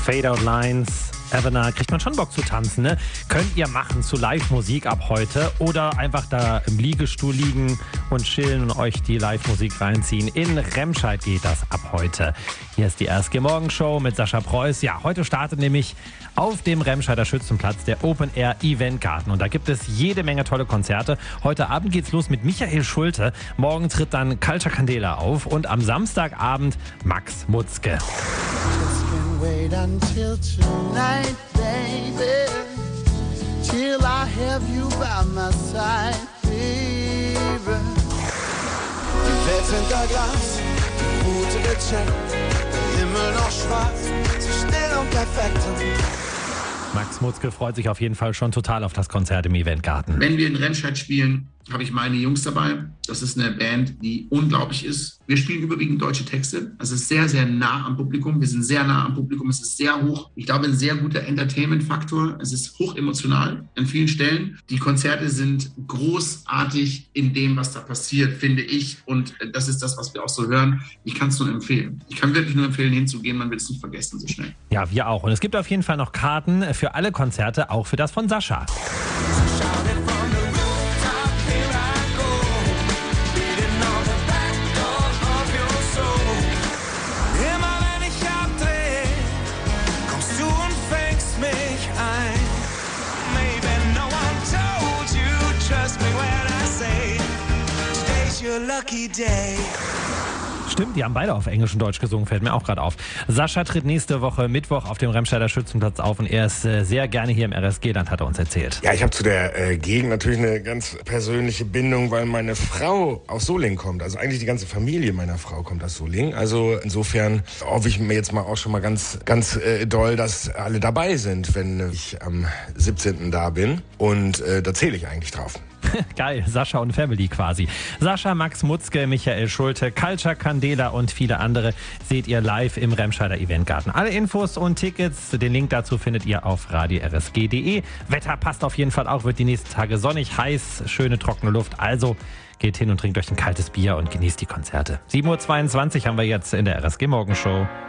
Fade Out Lines, Evener, kriegt man schon Bock zu tanzen, ne? Könnt ihr machen zu Live-Musik ab heute oder einfach da im Liegestuhl liegen und chillen und euch die Live-Musik reinziehen. In Remscheid geht das ab heute. Hier ist die RSG Morgenshow mit Sascha Preuß. Ja, heute startet nämlich auf dem Remscheider Schützenplatz der Open Air Eventgarten. Und da gibt es jede Menge tolle Konzerte. Heute Abend geht's los mit Michael Schulte. Morgen tritt dann Culture Candela auf und am Samstagabend Max Mutzke. Wait until tonight, baby, till I have you by my side, baby. Die Welt hinter Glas, die Route gecheckt, der Himmel noch schwarz, so still und perfekt. Max Mutzke freut sich auf jeden Fall schon total auf das Konzert im Eventgarten. Wenn wir in Remscheid spielen, habe ich meine Jungs dabei. Das ist eine Band, die unglaublich ist. Wir spielen überwiegend deutsche Texte. Es ist sehr, sehr nah am Publikum. Wir sind sehr nah am Publikum. Es ist sehr hoch. Ich glaube, ein sehr guter Entertainment-Faktor. Es ist hoch emotional an vielen Stellen. Die Konzerte sind großartig in dem, was da passiert, finde ich. Und das ist das, was wir auch so hören. Ich kann es nur empfehlen. Ich kann wirklich nur empfehlen, hinzugehen. Man wird es nicht vergessen so schnell. Ja, wir auch. Und es gibt auf jeden Fall noch Karten für alle Konzerte, auch für das von Sascha. Lucky day. Stimmt, die haben beide auf Englisch und Deutsch gesungen, fällt mir auch gerade auf. Sascha tritt nächste Woche Mittwoch auf dem Remscheider Schützenplatz auf und er ist sehr gerne hier im RSG-Land, hat er uns erzählt. Ja, ich habe zu der Gegend natürlich eine ganz persönliche Bindung, weil meine Frau aus Solingen kommt. Also eigentlich die ganze Familie meiner Frau kommt aus Solingen. Also insofern hoffe ich mir jetzt mal auch schon mal ganz doll, dass alle dabei sind, wenn ich am 17. da bin. Und da zähle ich eigentlich drauf. Geil, Sascha und Family quasi. Sascha, Max Mutzke, Michael Schulte, Culture Candela und viele andere seht ihr live im Remscheider Eventgarten. Alle Infos und Tickets, den Link dazu findet ihr auf radio-rsg.de. Wetter passt auf jeden Fall auch, wird die nächsten Tage sonnig, heiß, schöne trockene Luft. Also geht hin und trinkt euch ein kaltes Bier und genießt die Konzerte. 7:22 Uhr haben wir jetzt in der RSG Morgenshow.